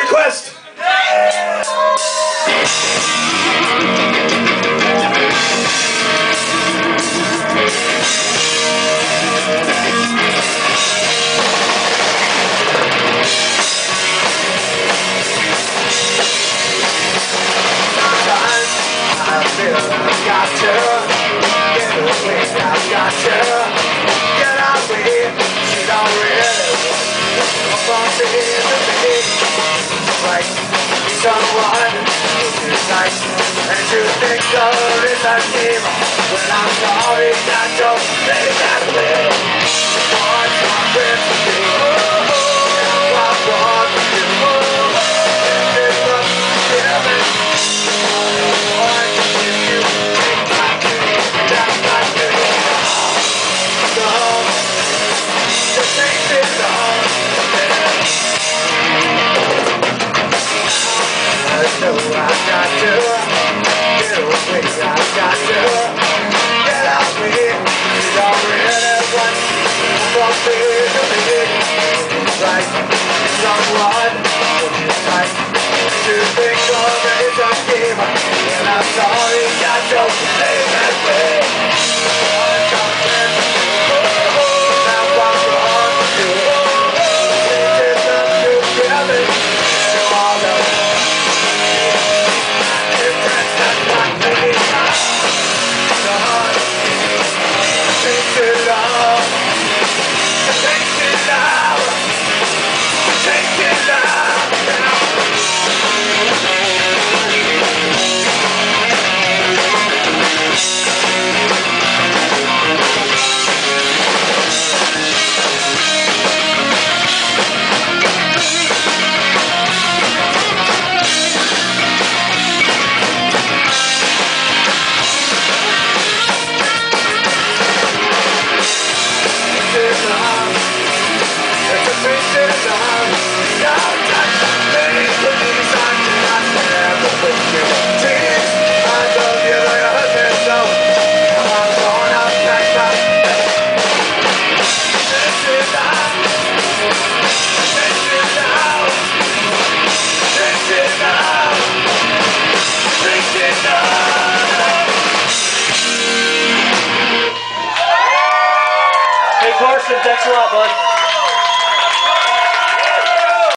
request. Someone who's nice and you think there is a team. Well, I'm sorry that you're letting that way. What's my friend to do? What's wrong with you? This love feeling. What if you take my dream? That's my dream. So, the taste is on. I know I got to get away, I got to